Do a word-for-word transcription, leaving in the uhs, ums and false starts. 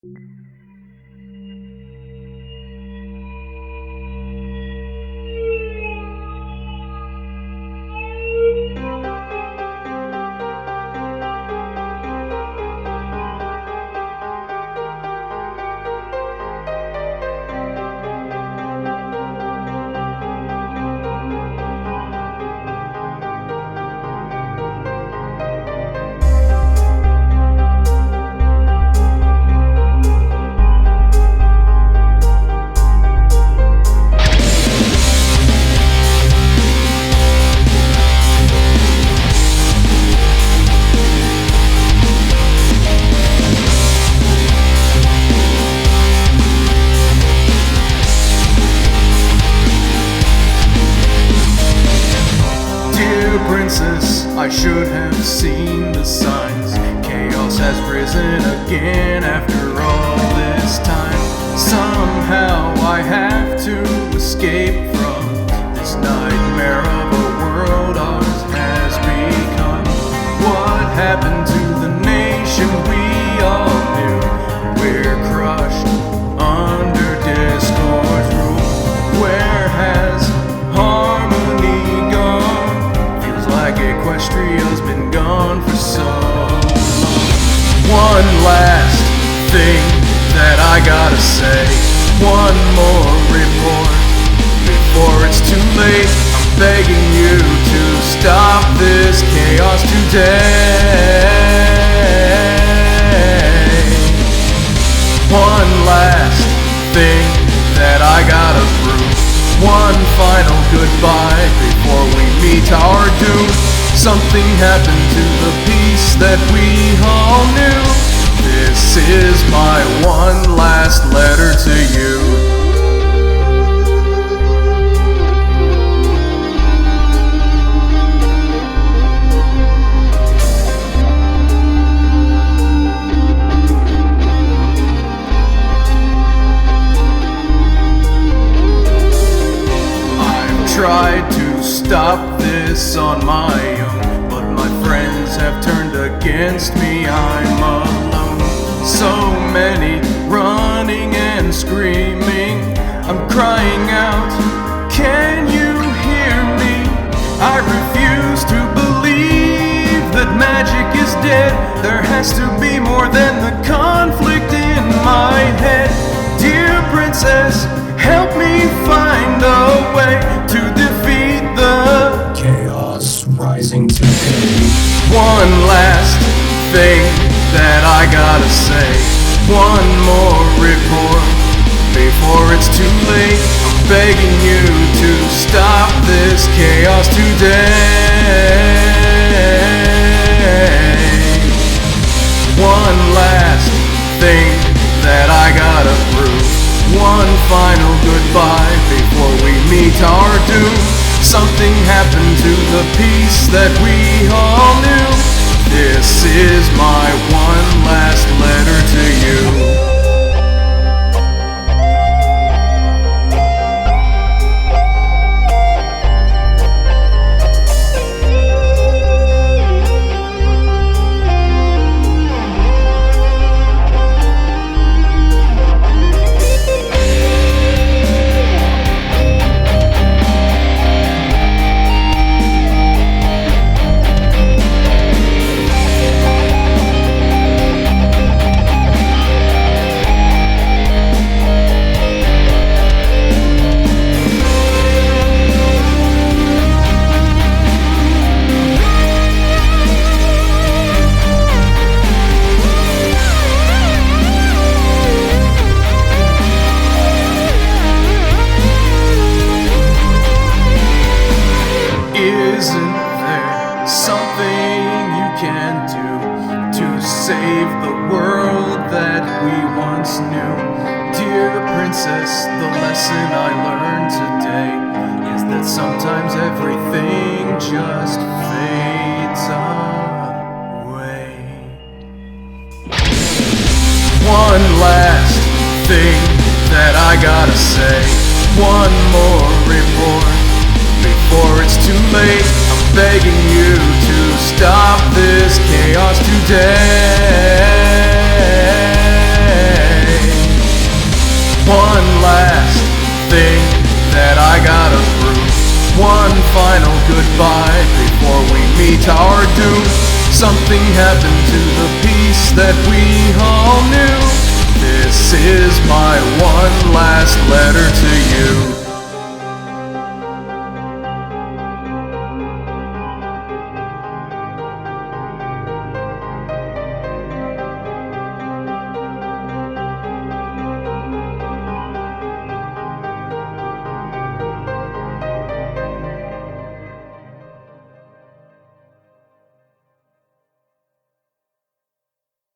Princess, I should have seen the signs. Chaos has risen again after all this time. Somehow I have to escape from this nightmare of a world ours has become. What happened to the nation we all knew? We're crushed under discord's rule. Where has harmony gone? Like Equestria's been gone for so long. One last thing that I gotta say, one more report before it's too late. I'm begging you to stop this chaos today. One last thing that I gotta prove, one final goodbye before we meet our doom. Something happened to the peace that we all knew. This is my one last letter to you. Tried to stop this on my own, but my friends have turned against me. I'm alone. So many running and screaming. I'm crying out, can you hear me? I refuse to believe that magic is dead. There has to be more than the conflict in my head. Dear princess, help me find a way to defeat the chaos rising today. One last thing that I gotta say, one more report before it's too late. I'm begging you to stop this chaos today. One last thing that I gotta prove, one final goodbye before we meet our doom. Something happened to the peace that we all knew. This is my one last letter to you. Isn't there something you can do to save the world that we once knew? Dear princess, the lesson I learned today is that sometimes everything just fades away. One last thing that I gotta say, one more report before it's too late. I'm begging you to stop this chaos today. final goodbye before we meet our doom. Something happened to the peace that we all knew. This is my one last letter to you.